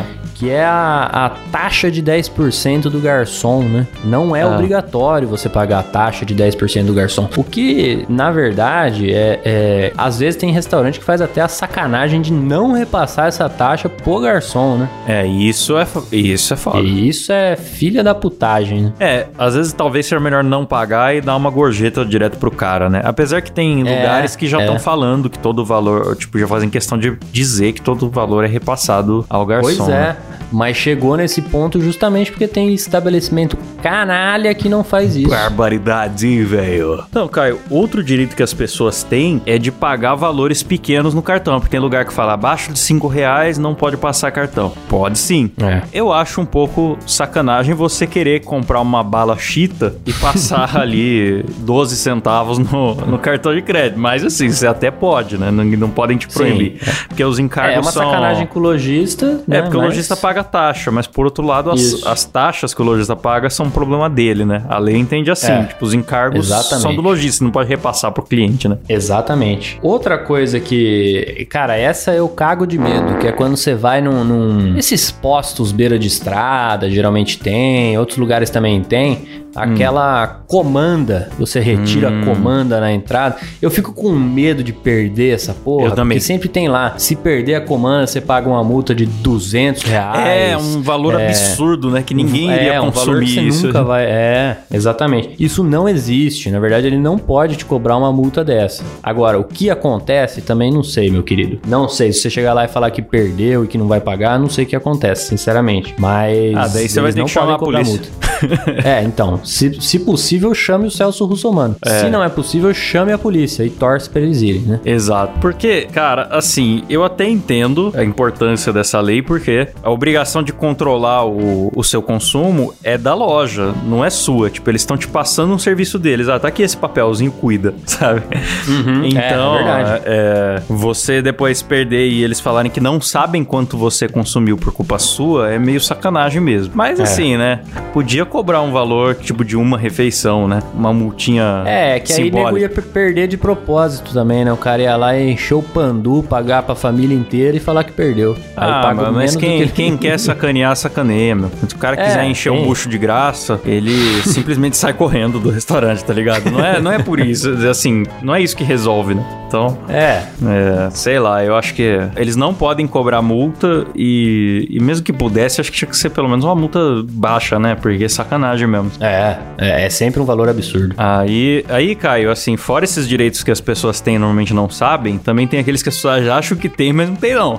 que é a taxa de 10% do garçom, né? Não é obrigatório você pagar a taxa de 10% do garçom. O que, na verdade, às vezes tem restaurante que faz até a sacanagem de não repassar essa taxa pro garçom, né? Isso é foda. E isso é filha da putagem, né? Às vezes talvez seja melhor não pagar e dar uma gorjeta direto pro cara, né? Apesar que tem lugares que já estão falando que todo o valor, tipo, já fazem questão de dizer que todo o valor é repassado ao garçom. Pois é, né? Mas chegou nesse ponto justamente porque tem estabelecimento canalha que não faz isso. Barbaridade, velho. Então, Caio, outro direito que as pessoas têm é de pagar valores pequenos no cartão, porque tem lugar que fala abaixo de R$5 não pode passar cartão. Pode sim. Eu acho um pouco sacanagem você querer comprar uma bala chita e passar ali 12 centavos no cartão de crédito. Mas assim, você até pode, né? Não podem te proibir. Sim. Porque os encargos são... É uma sacanagem com o lojista, né? Porque o lojista paga taxa, mas por outro lado, as taxas que o lojista paga são um problema dele, né? A lei entende assim, tipo, os encargos são do lojista, não pode repassar pro cliente, né? Exatamente. Outra coisa que, cara, essa eu cago de medo, que é quando você vai esses postos beira de estrada, geralmente tem, outros lugares também tem, aquela comanda, você retira a comanda na entrada. Eu fico com medo de perder essa porra. Eu também. Porque sempre tem lá, se perder a comanda, você paga uma multa de R$200. É um valor absurdo, né? Que ninguém iria consumir um valor que você isso. Nunca vai. Exatamente. Isso não existe. Na verdade, ele não pode te cobrar uma multa dessa. Agora, o que acontece, também não sei, meu querido. Não sei. Se você chegar lá e falar que perdeu e que não vai pagar, não sei o que acontece, sinceramente. Mas... daí você vai ter que chamar a polícia. Então, se possível, chame o Celso Russomano. Se não é possível, chame a polícia e torce pra eles irem, né? Exato. Porque, cara, assim, eu até entendo a importância dessa lei, porque a obrigação de controlar o seu consumo é da loja, não é sua. Tipo, eles estão te passando um serviço deles. Tá aqui esse papelzinho, cuida, sabe? Então, você depois perder e eles falarem que não sabem quanto você consumiu por culpa sua, é meio sacanagem mesmo. Mas assim, né? Podia cobrar um valor, tipo, de uma refeição, né? Uma multinha que simbólica. Aí nego ia perder de propósito também, né? O cara ia lá e encher o pandu, pagar pra família inteira e falar que perdeu. Aí paga mas menos quem quer sacanear, sacaneia, meu. Se o cara quiser encher um bucho de graça, ele simplesmente sai correndo do restaurante, tá ligado? Não é por isso, assim, não é isso que resolve, né? Então, sei lá, eu acho que eles não podem cobrar multa e mesmo que pudesse, acho que tinha que ser pelo menos uma multa baixa, né? Porque é sacanagem mesmo. É sempre um valor absurdo. Aí, Caio, assim, fora esses direitos que as pessoas têm e normalmente não sabem, também tem aqueles que as pessoas acham que tem, mas não tem não.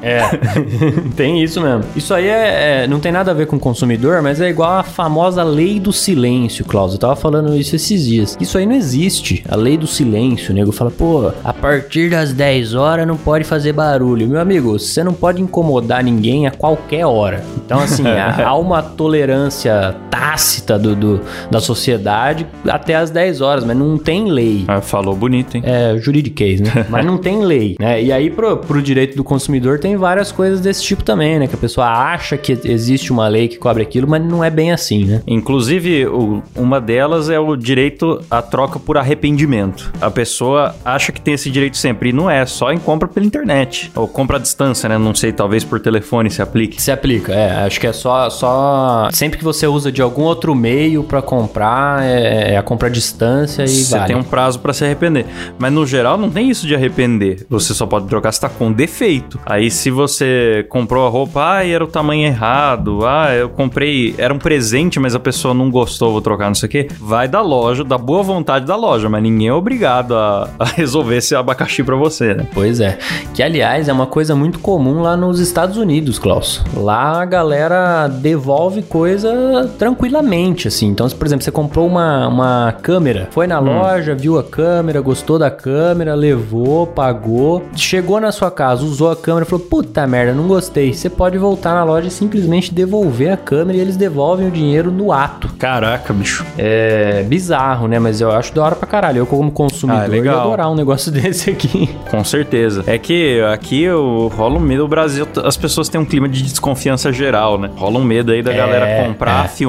Tem isso mesmo. Isso aí não tem nada a ver com o consumidor, mas é igual a famosa lei do silêncio, Klaus. Eu tava falando isso esses dias. Isso aí não existe. A lei do silêncio, o nego fala, pô, a partir das 10 horas não pode fazer barulho. Meu amigo, você não pode incomodar ninguém a qualquer hora. Então, assim, há uma tolerância tácita da sociedade até as 10 horas, mas não tem lei. Falou bonito, hein? Juridiquês, né? Mas não tem lei, né? E aí, pro direito do consumidor, tem várias coisas desse tipo também, né? Que a pessoa acha que existe uma lei que cobre aquilo, mas não é bem assim, né? Inclusive, uma delas é o direito à troca por arrependimento. A pessoa acha que tem esse direito sempre, e não é, só em compra pela internet. Ou compra à distância, né? Não sei, talvez por telefone se aplique. Se aplica, acho que é só... Sempre que você usa de algum outro meio pra comprar, é a compra à distância e você tem um prazo pra se arrepender. Mas no geral não tem isso de arrepender. Você só pode trocar se tá com defeito. Aí se você comprou a roupa, era o tamanho errado, eu comprei, era um presente, mas a pessoa não gostou, vou trocar, não sei o quê. Vai da loja, da boa vontade da loja, mas ninguém é obrigado a resolver esse abacaxi pra você, né? Pois é. Que, aliás, é uma coisa muito comum lá nos Estados Unidos, Klaus. Lá a galera devolve coisa tranquilamente, assim. Então, se, por exemplo, você comprou uma câmera, foi na loja, viu a câmera, gostou da câmera, levou, pagou, chegou na sua casa, usou a câmera, falou, puta merda, não gostei. Você pode voltar na loja e simplesmente devolver a câmera e eles devolvem o dinheiro no ato. Caraca, bicho. É bizarro, né? Mas eu acho da hora pra caralho. Eu, como consumidor, ia adorar um negócio desse aqui. Com certeza. É que aqui rola um medo. O Brasil, as pessoas têm um clima de desconfiança geral, né? Rola um medo aí da galera comprar, filmar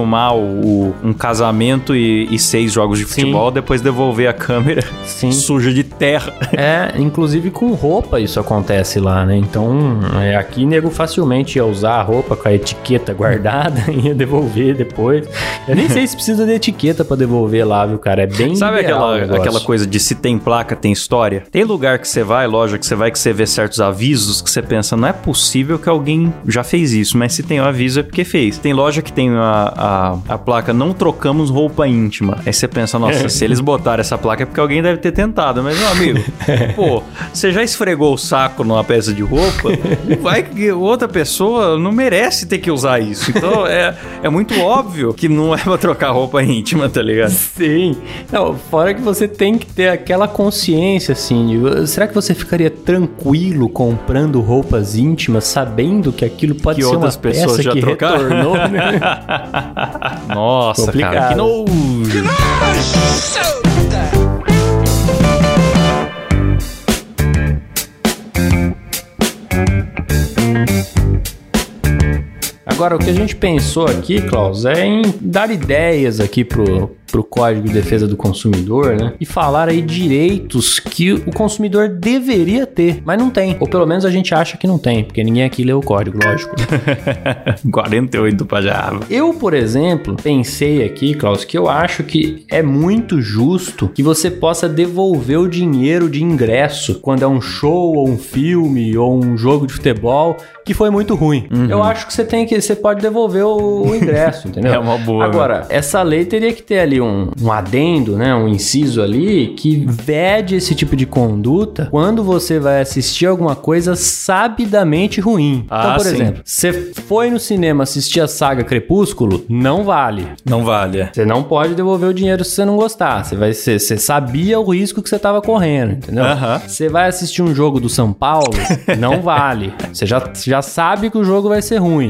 um casamento e 6 jogos de futebol, depois devolver a câmera suja de terra. Inclusive com roupa isso acontece lá, né? Então, aqui nego facilmente ia usar a roupa com a etiqueta guardada e ia devolver depois. Eu nem sei se precisa de etiqueta pra devolver lá, viu, cara? É bem Sabe liberal aquela coisa de se tem placa, tem história? Tem lugar que você vai, loja que você vê certos avisos que você pensa, não é possível que alguém já fez isso, mas se tem o aviso é porque fez. Tem loja que tem a placa, não trocamos roupa íntima. Aí você pensa, nossa, se eles botaram essa placa é porque alguém deve ter tentado. Mas, meu amigo, pô, você já esfregou o saco numa peça de roupa? Vai que outra pessoa não merece ter que usar isso. Então, é muito óbvio que não é pra trocar roupa íntima, tá ligado? Sim. Não, fora que você tem que ter aquela consciência, assim, será que você ficaria tranquilo comprando roupas íntimas, sabendo que aquilo pode ser uma peça que retornou, né? Nossa, complicado. Cara, que nojo! Que nojo! Agora, o que a gente pensou aqui, Klaus, é em dar ideias aqui pro Código de Defesa do Consumidor, né? E falar aí direitos que o consumidor deveria ter, mas não tem. Ou pelo menos a gente acha que não tem, porque ninguém aqui lê o código, lógico. 48 pra Java. Eu, por exemplo, pensei aqui, Klaus, que eu acho que é muito justo que você possa devolver o dinheiro de ingresso quando é um show, ou um filme, ou um jogo de futebol que foi muito ruim. Eu acho que você pode devolver o ingresso, entendeu? É uma boa. Agora, essa lei teria que ter ali um adendo, né? Um inciso ali que vede esse tipo de conduta quando você vai assistir alguma coisa sabidamente ruim. Então, por exemplo, você foi no cinema assistir a saga Crepúsculo, não vale. Não vale. Você não pode devolver o dinheiro se você não gostar. Você sabia o risco que você estava correndo, entendeu? Você vai assistir um jogo do São Paulo, não vale. Você já sabe que o jogo vai ser ruim,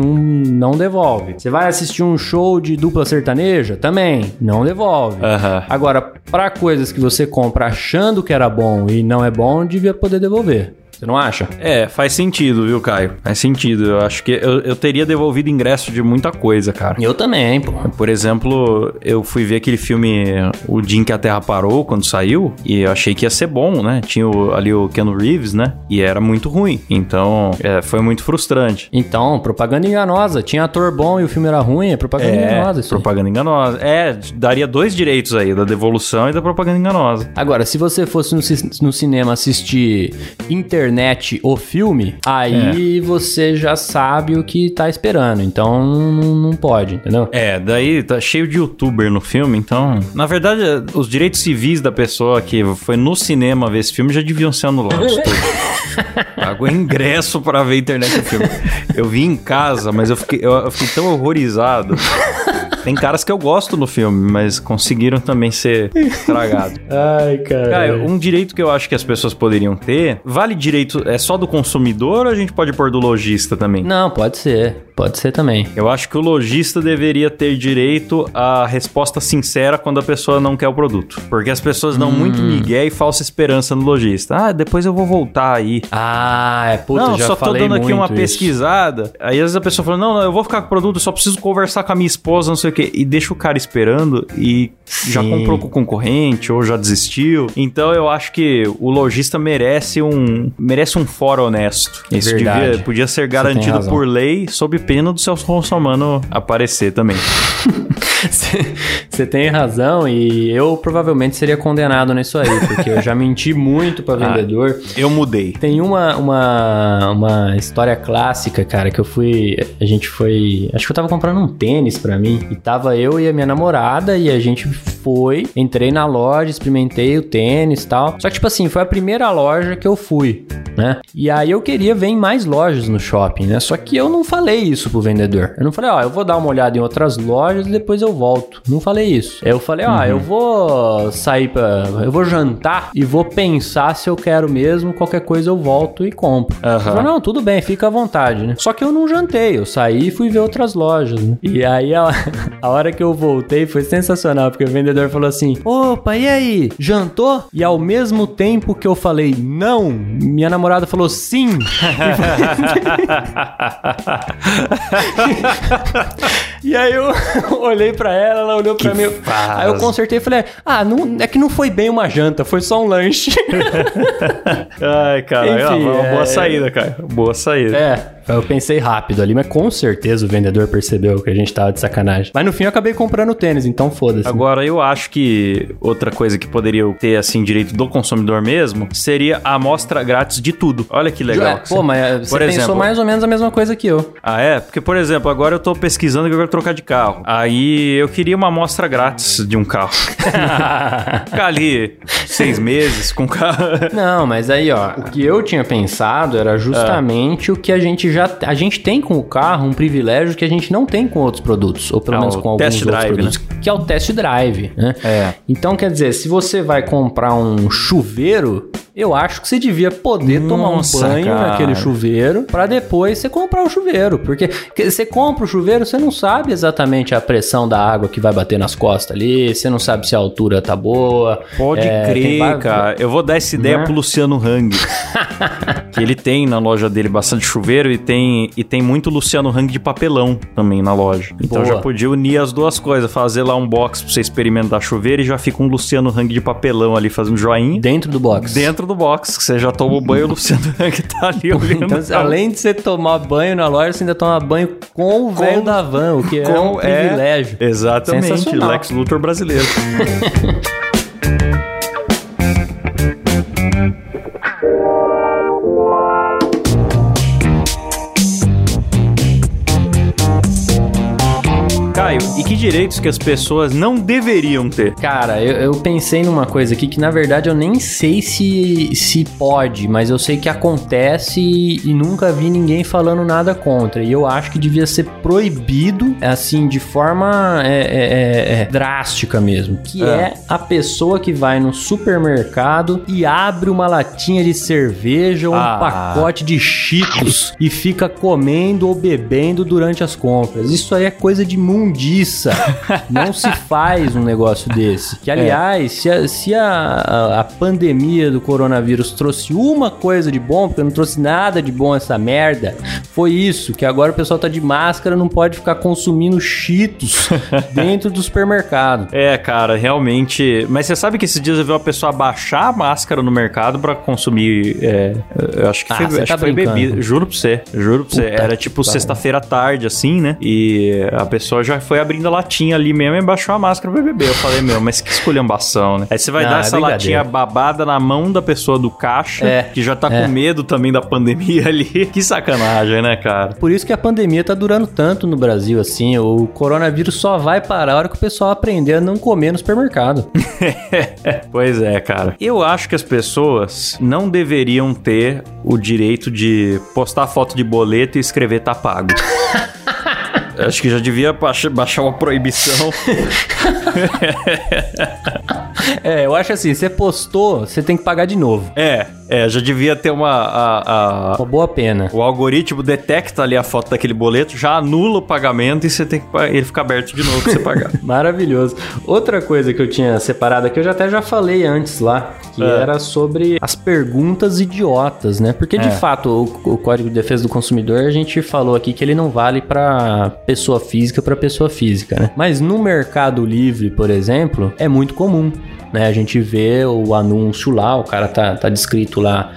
não devolve. Você vai assistir um show de dupla sertaneja, também, não devolve. Agora, para coisas que você compra achando que era bom e não é bom, devia poder devolver. Você não acha? Faz sentido, viu, Caio? Faz sentido. Eu acho que eu teria devolvido ingresso de muita coisa, cara. Eu também, pô. Por exemplo, eu fui ver aquele filme O Dia em que a Terra Parou, quando saiu, e eu achei que ia ser bom, né? Tinha ali o Keanu Reeves, né? E era muito ruim. Então, foi muito frustrante. Então, propaganda enganosa. Tinha ator bom e o filme era ruim, é propaganda enganosa. Isso propaganda enganosa. Daria 2 direitos aí, da devolução e da propaganda enganosa. Agora, se você fosse no cinema assistir internet o filme, aí você já sabe o que tá esperando, então não pode, entendeu? Daí tá cheio de youtuber no filme, então, na verdade, os direitos civis da pessoa que foi no cinema ver esse filme já deviam ser anulados todos. Pagou ingresso pra ver a internet do filme. Eu vi em casa, mas eu fiquei tão horrorizado. Tem caras que eu gosto no filme, mas conseguiram também ser estragados. Ai, cara. Um direito que eu acho que as pessoas poderiam ter, vale direito, é só do consumidor ou a gente pode pôr do lojista também? Não, pode ser. Pode ser também. Eu acho que o lojista deveria ter direito à resposta sincera quando a pessoa não quer o produto. Porque as pessoas dão muito migué e falsa esperança no lojista. Depois eu vou voltar aí. Puta, já só tô dando aqui uma isso. pesquisada. Aí às vezes a pessoa fala, não, eu vou ficar com o produto, eu só preciso conversar com a minha esposa, não sei o quê. E deixa o cara esperando e já comprou com o concorrente ou já desistiu. Então eu acho que o lojista merece um fora honesto. Isso podia ser garantido por lei, sob pena do Celso Russomano aparecer também. Você tem razão, e eu provavelmente seria condenado nisso aí, porque eu já menti muito pra vendedor. Eu mudei. Tem uma história clássica, cara, que a gente foi, acho que eu tava comprando um tênis pra mim, e tava eu e a minha namorada, e a gente entrei na loja, experimentei o tênis e tal, só que tipo assim, foi a primeira loja que eu fui, né? E aí eu queria ver em mais lojas no shopping, né? Só que eu não falei isso pro vendedor. Eu não falei, eu vou dar uma olhada em outras lojas e depois eu volto. Não falei isso. Eu falei, eu vou sair eu vou jantar e vou pensar se eu quero mesmo, qualquer coisa eu volto e compro. Eu falei, não, tudo bem, fica à vontade, né? Só que eu não jantei, eu saí e fui ver outras lojas, né? E aí a hora que eu voltei foi sensacional, porque o vendedor falou assim, opa, e aí, jantou? E ao mesmo tempo que eu falei não, minha namorada falou sim. E aí eu olhei pra ela olhou pra mim. Aí eu consertei e falei, não, é que não foi bem uma janta, foi só um lanche. Ai, cara, Enfim, uma boa saída, cara. Boa saída. Eu pensei rápido ali, mas com certeza o vendedor percebeu que a gente tava de sacanagem. Mas no fim eu acabei comprando tênis, então foda-se. Agora, eu acho que outra coisa que poderia ter, assim, direito do consumidor mesmo, seria a amostra grátis de tudo. Olha que legal. Pô, mas você pensou mais ou menos a mesma coisa que eu. Ah, é? Porque, por exemplo, agora eu tô pesquisando que eu quero trocar de carro. Aí eu queria uma amostra grátis de um carro. Ficar ali 6 meses com o carro. Não, mas aí, ó, o que eu tinha pensado era justamente o que a gente tem com o carro um privilégio que a gente não tem com outros produtos, ou pelo menos com alguns outros produtos, né? Que é o test drive, né? Então, quer dizer, se você vai comprar um chuveiro, eu acho que você devia poder tomar um banho naquele chuveiro pra depois você comprar o chuveiro, porque você compra o chuveiro, você não sabe exatamente a pressão da água que vai bater nas costas ali, você não sabe se a altura tá boa. Pode crer, cara. Eu vou dar essa ideia pro Luciano Hang, que ele tem na loja dele bastante chuveiro e tem muito Luciano Hang de papelão também na loja. Então já podia unir as duas coisas, fazer lá um box pra você experimentar chuveiro e já fica um Luciano Hang de papelão ali fazendo joinha. Dentro do box. Dentro do box, que você já toma o banho, o Luciano Hang tá ali olhando. Então, além de você tomar banho na loja, você ainda toma banho com o velho da van, o que é um privilégio. Exatamente, Lex Luthor brasileiro. Caio, e que direitos que as pessoas não deveriam ter? Cara, eu pensei numa coisa aqui que na verdade eu nem sei se pode, mas eu sei que acontece e nunca vi ninguém falando nada contra. E eu acho que devia ser proibido, assim, de forma drástica mesmo. Que é a pessoa que vai no supermercado e abre uma latinha de cerveja ou um pacote de Cheetos e fica comendo ou bebendo durante as compras. Isso aí é coisa de mundiça. Não se faz um negócio desse. Que, aliás, se a pandemia do coronavírus trouxe uma coisa de bom, porque não trouxe nada de bom essa merda, foi isso, que agora o pessoal tá de máscara, não pode ficar consumindo Cheetos dentro do supermercado. Cara, realmente... Mas você sabe que esses dias eu vi uma pessoa baixar a máscara no mercado pra consumir... eu acho que foi bebida. Juro pra você. Era tipo sexta-feira à tarde, assim, né? E a pessoa já foi abrindo a latinha ali mesmo e baixou a máscara pra beber. Eu falei, mas que esculhambação, né? Aí você vai dar essa latinha babada na mão da pessoa do caixa, que já tá com medo também da pandemia ali. Que sacanagem, né, cara? Por isso que a pandemia tá durando tanto no Brasil, assim. O coronavírus só vai parar a hora que o pessoal aprender a não comer no supermercado. Pois é, cara. Eu acho que as pessoas não deveriam ter o direito de postar foto de boleto e escrever tá pago. Acho que já devia baixar uma proibição. Eu acho assim, você postou, você tem que pagar de novo. Já devia ter uma boa pena. O algoritmo detecta ali a foto daquele boleto, já anula o pagamento e você tem que ele fica aberto de novo pra você pagar. Maravilhoso. Outra coisa que eu tinha separado aqui, eu já falei antes lá, que era sobre as perguntas idiotas, né? Porque, de fato, o Código de Defesa do Consumidor, a gente falou aqui que ele não vale pra pessoa física para pessoa física, né? Mas no Mercado Livre, por exemplo, é muito comum, né? A gente vê o anúncio lá, o cara tá descrito lá,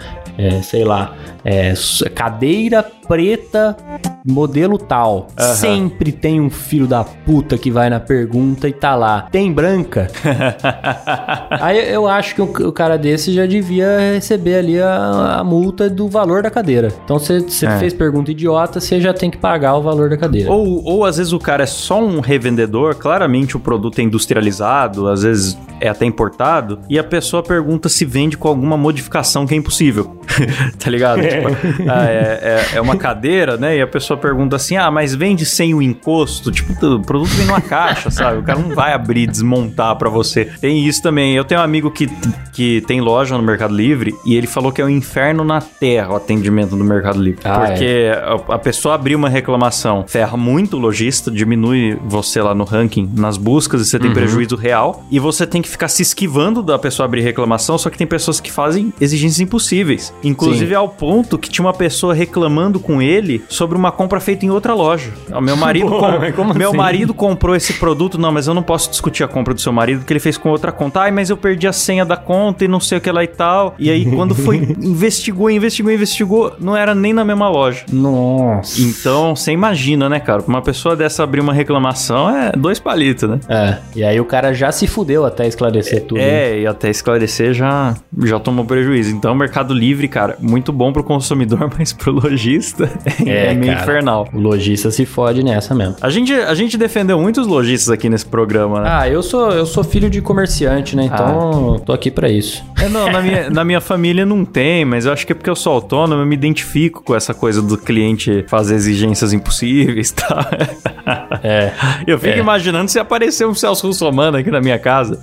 cadeira preta modelo tal. Sempre tem um filho da puta que vai na pergunta e tá lá, tem branca? Aí eu acho que o cara desse já devia receber ali a multa do valor da cadeira. Então você fez pergunta idiota, você já tem que pagar o valor da cadeira. Ou às vezes o cara é só um revendedor, claramente o produto é industrializado, às vezes é até importado, e a pessoa pergunta se vende com alguma modificação que é impossível. Tá ligado? Tipo, é uma cadeira, né? E a pessoa pergunta assim, mas vende sem o encosto? Tipo, o produto vem numa caixa, sabe? O cara não vai abrir e desmontar pra você. Tem isso também. Eu tenho um amigo que tem loja no Mercado Livre e ele falou que é um inferno na terra o atendimento do Mercado Livre. Porque a pessoa abrir uma reclamação ferra muito o lojista, diminui você lá no ranking, nas buscas, e você tem prejuízo real. E você tem que ficar se esquivando da pessoa abrir reclamação, só que tem pessoas que fazem exigências impossíveis. Inclusive ao ponto que tinha uma pessoa reclamando com ele sobre uma compra feita em outra loja. O meu marido, marido comprou esse produto. Não, mas eu não posso discutir a compra do seu marido, porque ele fez com outra conta. Ai, mas eu perdi a senha da conta e não sei o que lá e tal. E aí, quando foi, investigou, não era nem na mesma loja. Nossa. Então, você imagina, né, cara? Uma pessoa dessa abrir uma reclamação é 2 palitos, né? E aí o cara já se fudeu até esclarecer tudo. E até esclarecer já tomou prejuízo. Então, o Mercado Livre, cara, muito bom pro consumidor, mas pro lojista é meio cara, infernal. O lojista se fode nessa mesmo. A gente defendeu muitos lojistas aqui nesse programa, né? Eu sou filho de comerciante, né? Então, tô aqui pra isso. Não, na minha família não tem, mas eu acho que é porque eu sou autônomo, eu me identifico com essa coisa do cliente fazer exigências impossíveis, tá? Eu fico imaginando se aparecer um Celso Russomano aqui na minha casa.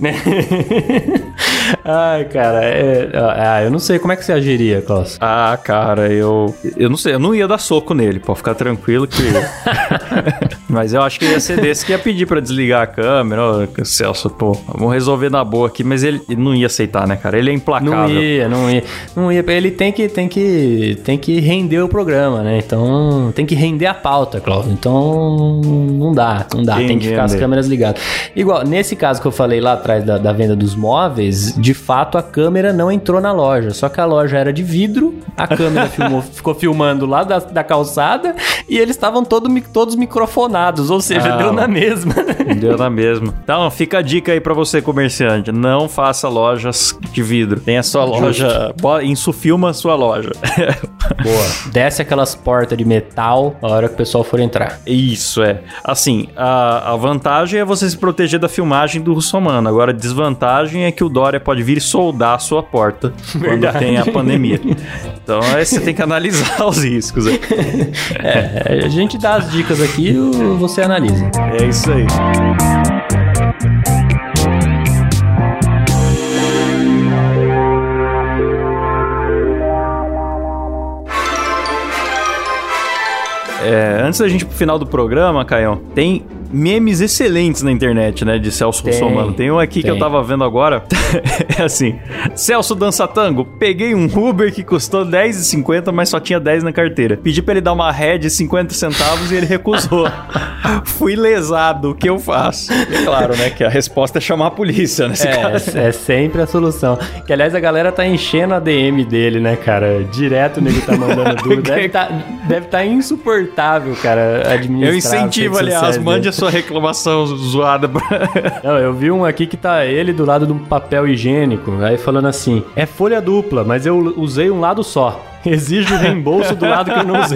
Ai, cara, eu não sei como é que você agiria, Klaus. Cara, eu não sei, eu não ia dar soco nele, pode ficar tranquilo que... Mas eu acho que ia ser desse que ia pedir pra desligar a câmera. Celso, pô, vamos resolver na boa aqui, mas ele não ia aceitar, né, cara? Ele é implacável. Não ia. Ele tem que render o programa, né? Então, tem que render a pauta, Klaus. Então, não dá. Tem que ficar as câmeras ligadas. Igual, nesse caso que eu falei lá atrás da venda dos móveis, de fato a câmera não entrou na loja, só que a loja era de vidro, a câmera ficou filmando lá da calçada e eles estavam todos microfonados, ou seja, deu na mesma. Deu na mesma. Então, fica a dica aí pra você, comerciante, não faça lojas de vidro. Tem a sua loja, insufilma a sua loja. Boa. Desce aquelas portas de metal na hora que o pessoal for entrar. Isso, assim, a vantagem é você se proteger da filmagem do Russomano. Agora, a desvantagem é que o Dória pode vir e soldar a sua porta quando tem a pandemia. Então, você tem que analisar os riscos. A gente dá as dicas aqui e você analisa. É isso aí. Antes da gente ir pro final do programa, Caião, tem memes excelentes na internet, né, de Celso Russomano. Tem um aqui que eu tava vendo agora. É assim: Celso dança tango, peguei um Uber que custou R$10,50, mas só tinha 10 na carteira. Pedi pra ele dar uma ré de 50 centavos e ele recusou. Fui lesado, o que eu faço? É claro, né, que a resposta é chamar a polícia nesse caso. É sempre a solução. Que, aliás, a galera tá enchendo a DM dele, né, cara? Direto o nego tá mandando dúvida. Deve tá insuportável, cara, administrar. Eu incentivo, aliás, mande a sua reclamação zoada. Não, eu vi um aqui que tá ele do lado de um papel higiênico, aí falando assim: é folha dupla, mas eu usei um lado só. Exijo o reembolso do lado que eu não usei.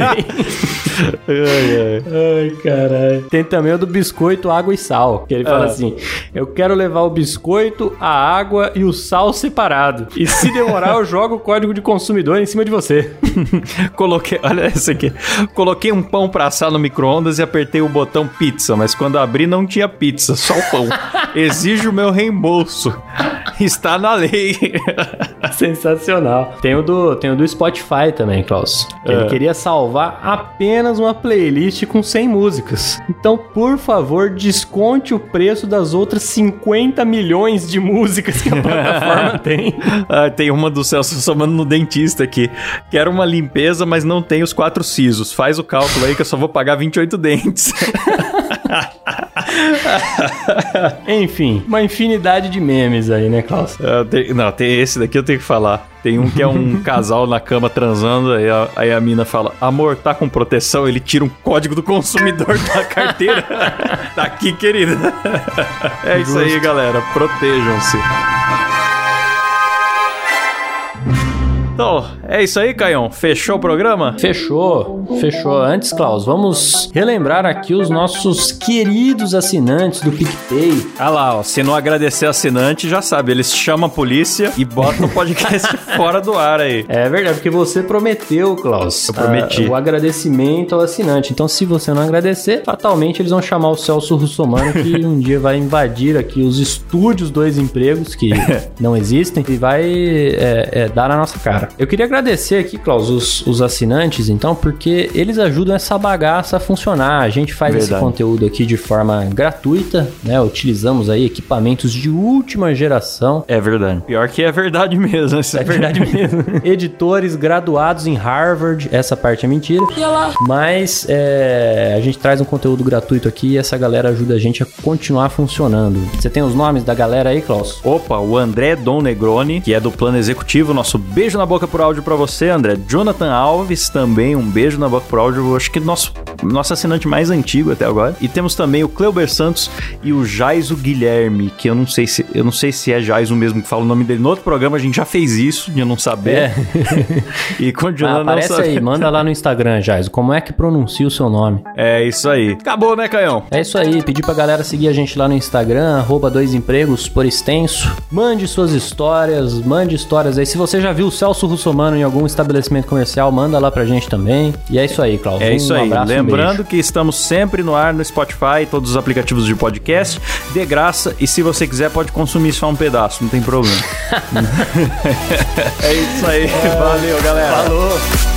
Ai, caralho. Tem também o do biscoito, água e sal. Que ele fala assim: eu quero levar o biscoito, a água e o sal separado. E se demorar, eu jogo o código de consumidor em cima de você. Olha esse aqui. Coloquei um pão pra assar no micro-ondas e apertei o botão pizza, mas quando abri não tinha pizza, só o pão. Exijo o meu reembolso. Está na lei. Sensacional. Tem o do Spotify também, Klaus. Ele queria salvar apenas uma playlist com 100 músicas. Então, por favor, desconte o preço das outras 50 milhões de músicas que a plataforma tem. Tem uma do Celso Russomano no dentista aqui. Quero uma limpeza, mas não tem os 4 sisos. Faz o cálculo aí que eu só vou pagar 28 dentes. Enfim, uma infinidade de memes aí, né, Klaus? Tem esse daqui eu tenho que falar. Tem um que é um casal na cama transando, aí a mina fala: amor, tá com proteção? Ele tira um código do consumidor da carteira. Tá aqui, querida. É isso aí, galera. Protejam-se. Então, é isso aí, Caião? Fechou o programa? Fechou. Antes, Klaus, vamos relembrar aqui os nossos queridos assinantes do PicPay. Ah lá, ó, se não agradecer assinante, já sabe, eles chamam a polícia e botam o podcast fora do ar aí. É verdade, porque você prometeu, Klaus. Eu prometi. O agradecimento ao assinante. Então, se você não agradecer, fatalmente eles vão chamar o Celso Russomano, que um dia vai invadir aqui os estúdios 2 empregos, que não existem, e vai dar na nossa cara. cara. Eu queria agradecer aqui, Klaus, os assinantes, então, porque eles ajudam essa bagaça a funcionar. A gente faz esse conteúdo aqui de forma gratuita, né? Utilizamos aí equipamentos de última geração. É verdade. Pior que é verdade mesmo. É verdade mesmo. Editores graduados em Harvard, essa parte é mentira. Mas a gente traz um conteúdo gratuito aqui e essa galera ajuda a gente a continuar funcionando. Você tem os nomes da galera aí, Klaus? Opa, o André Dom Negroni, que é do Plano Executivo. Nosso beijo na boca por áudio pra você, André. Jonathan Alves, também um beijo na boca por áudio. Acho que nosso assinante mais antigo até agora. E temos também o Cleuber Santos e o Jaiso Guilherme, que eu não sei se é Jaiso mesmo que fala o nome dele. No outro programa a gente já fez isso, de não saber. E continuando não saber. Aí, manda lá no Instagram, Jaiso, como é que pronuncia o seu nome. É isso aí. Acabou, né, Caião? É isso aí. Pedir pra galera seguir a gente lá no Instagram, @2empregos por extenso. Mande suas histórias, aí. Se você já viu o Celso Russomano em algum estabelecimento comercial, manda lá pra gente também. E é isso aí, Klaus. É isso aí. Lembrando que estamos sempre no ar no Spotify, todos os aplicativos de podcast, de graça. E se você quiser, pode consumir só um pedaço, não tem problema. É isso aí. Valeu, galera. Falou.